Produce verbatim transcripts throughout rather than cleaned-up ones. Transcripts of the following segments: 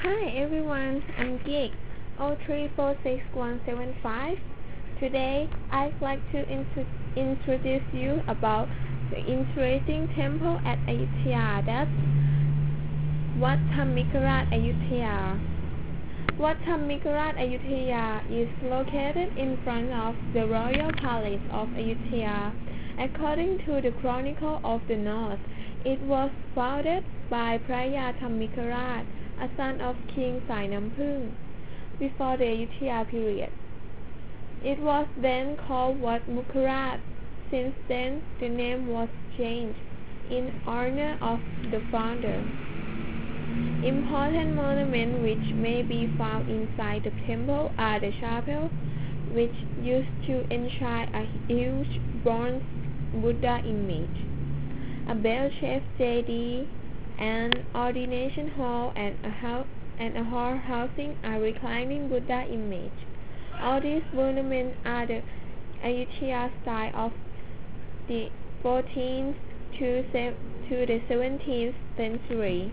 Hi everyone, I'm Geek zero three four six one seven five. Today I'd like to intro introduce you about the interesting temple at Ayutthaya, that's Wat Thamikarat Ayutthaya. Wat Thamikarat Ayutthaya is located in front of the royal palace of Ayutthaya. According to the Chronicle of the North, it was founded by Phaya Thamikarat, a son of King Sainamphung, before the Ayutthaya period. It was then called Wat Mukharat. Since then, the name was changed in honor of the founder. Important monuments which may be found inside the temple are the chapel, which used to enshrine a huge bronze Buddha image, a bell-shaped J-D, an ordination hall, and a, house, and a hall housing a reclining Buddha image. All these monuments are the Ayutthaya style of the fourteenth to, to the seventeenth century.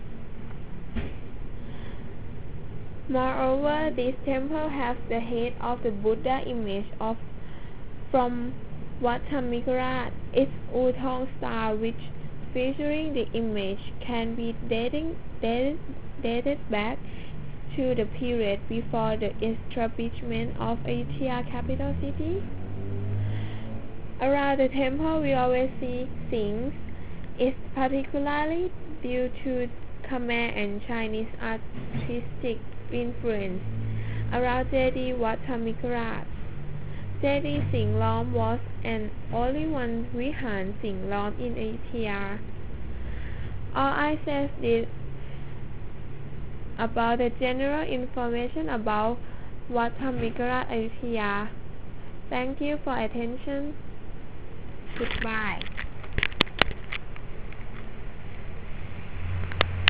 Moreover, this temple has the head of the Buddha image of from Wat Thamikarat. Its Utthong style, which featuring the image, can be dating, dated, dated back to the period before the establishment of Ayutthaya capital city. Around the temple we always see things. It's particularly due to Khmer and Chinese artistic influence. Around J-D Wat Thamikarat, J-D Sing Lom was an only one Vihan Sing Lom in Ayutthaya. All I said is about the general information about Wat Thamikarat Ayutthaya. Thank you for attention. Goodbye.